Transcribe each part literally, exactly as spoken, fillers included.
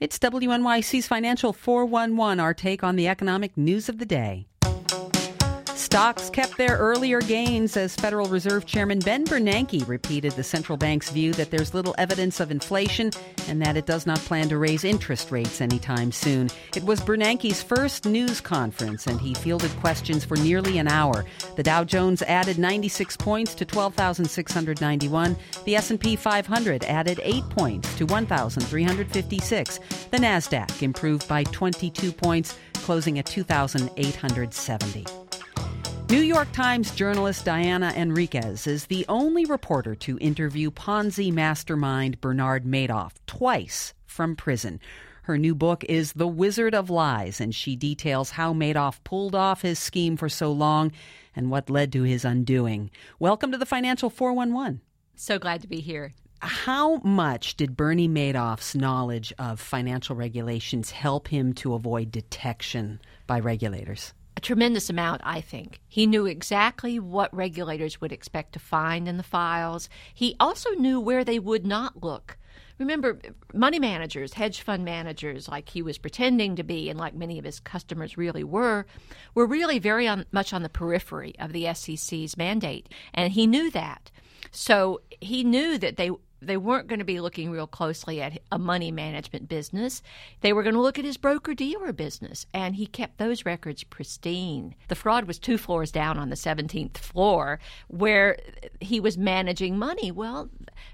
It's W N Y C's Financial four one one, our take on the economic news of the day. Stocks kept their earlier gains as Federal Reserve Chairman Ben Bernanke repeated the central bank's view that there's little evidence of inflation and that it does not plan to raise interest rates anytime soon. It was Bernanke's first news conference, and he fielded questions for nearly an hour. The Dow Jones added ninety-six points to twelve thousand six hundred ninety-one. The S and P five hundred added eight points to one thousand three hundred fifty-six. The Nasdaq improved by twenty-two points, closing at two thousand eight hundred seventy. New York Times journalist Diana Enriquez is the only reporter to interview Ponzi mastermind Bernard Madoff twice from prison. Her new book is The Wizard of Lies, and she details how Madoff pulled off his scheme for so long and what led to his undoing. Welcome to the Financial four one one. So glad to be here. How much did Bernie Madoff's knowledge of financial regulations help him to avoid detection by regulators? A tremendous amount, I think. He knew exactly what regulators would expect to find in the files. He also knew where they would not look. Remember, money managers, hedge fund managers, like he was pretending to be and like many of his customers really were, were really very on, much on the periphery of the S E C's mandate. And he knew that. So he knew that they They weren't going to be looking real closely at a money management business. They were going to look at his broker-dealer business, and he kept those records pristine. The fraud was two floors down on the seventeenth floor where he was managing money. Well,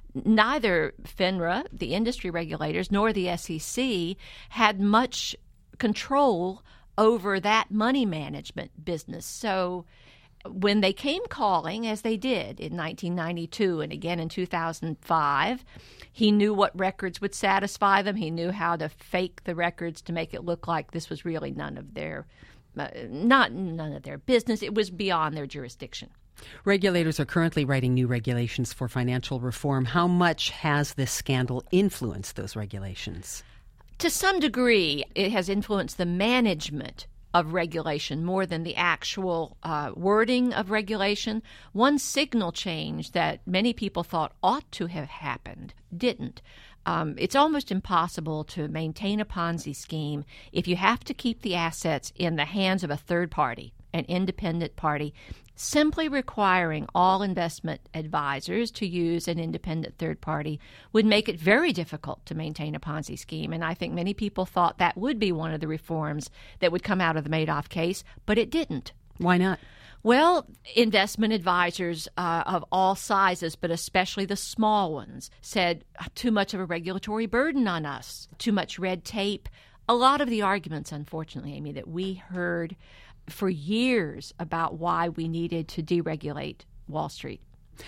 neither FINRA, the industry regulators, nor the S E C had much control over that money management business. So when they came calling, as they did in nineteen ninety-two and again in two thousand five, he knew what records would satisfy them. He knew how to fake the records to make it look like this was really none of their, uh, not none of their business. It was beyond their jurisdiction. Regulators are currently writing new regulations for financial reform. How much has this scandal influenced those regulations? To some degree, it has influenced the management of regulation more than the actual uh, wording of regulation. One signal change that many people thought ought to have happened didn't. Um, it's almost impossible to maintain a Ponzi scheme if you have to keep the assets in the hands of a third party, an independent party. Simply requiring all investment advisors to use an independent third party would make it very difficult to maintain a Ponzi scheme. And I think many people thought that would be one of the reforms that would come out of the Madoff case, but it didn't. Why not? Well, investment advisors uh, of all sizes, but especially the small ones, said too much of a regulatory burden on us, too much red tape. A lot of the arguments, unfortunately, Amy, that we heard for years about why we needed to deregulate Wall Street.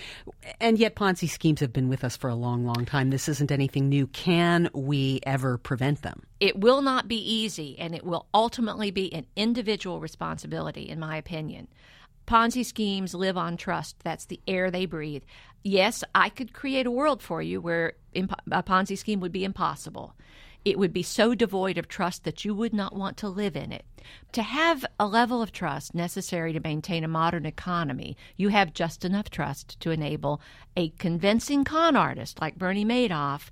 And yet Ponzi schemes have been with us for a long, long time. This isn't anything new. Can we ever prevent them? It will not be easy, and it will ultimately be an individual responsibility, in my opinion. Ponzi schemes live on trust. That's the air they breathe. Yes, I could create a world for you where imp- a Ponzi scheme would be impossible. It would be so devoid of trust that you would not want to live in it. To have a level of trust necessary to maintain a modern economy, you have just enough trust to enable a convincing con artist like Bernie Madoff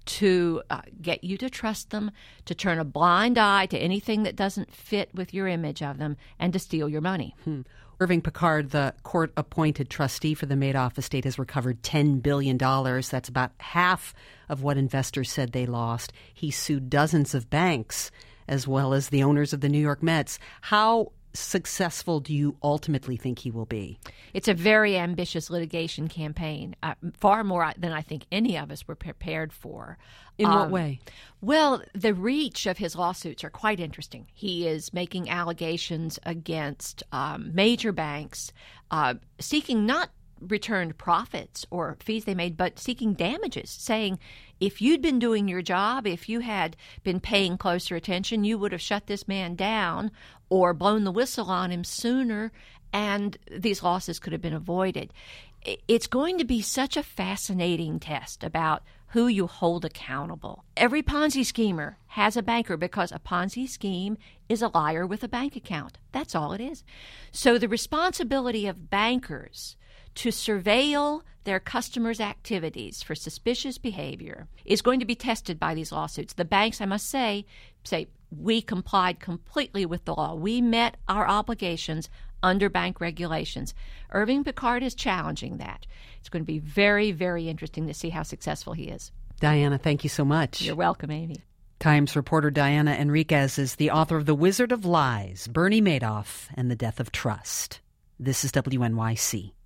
to uh, get you to trust them, to turn a blind eye to anything that doesn't fit with your image of them, and to steal your money. Hmm. Irving Picard, the court-appointed trustee for the Madoff estate, has recovered ten billion dollars. That's about half of what investors said they lost. He sued dozens of banks as well as the owners of the New York Mets. How successful do you ultimately think he will be? It's a very ambitious litigation campaign, uh, far more than I think any of us were prepared for. In um, what way? Well, the reach of his lawsuits are quite interesting. He is making allegations against um, major banks, uh, seeking not returned profits or fees they made, but seeking damages, saying if you'd been doing your job, if you had been paying closer attention, you would have shut this man down or blown the whistle on him sooner, and these losses could have been avoided. It's going to be such a fascinating test about who you hold accountable. Every Ponzi schemer has a banker because a Ponzi scheme is a liar with a bank account. That's all it is. So the responsibility of bankers to surveil their customers' activities for suspicious behavior is going to be tested by these lawsuits. The banks, I must say, say, we complied completely with the law. We met our obligations under bank regulations. Irving Picard is challenging that. It's going to be very, very interesting to see how successful he is. Diana, thank you so much. You're welcome, Amy. Times reporter Diana Enriquez is the author of The Wizard of Lies, Bernie Madoff, and the Death of Trust. This is W N Y C.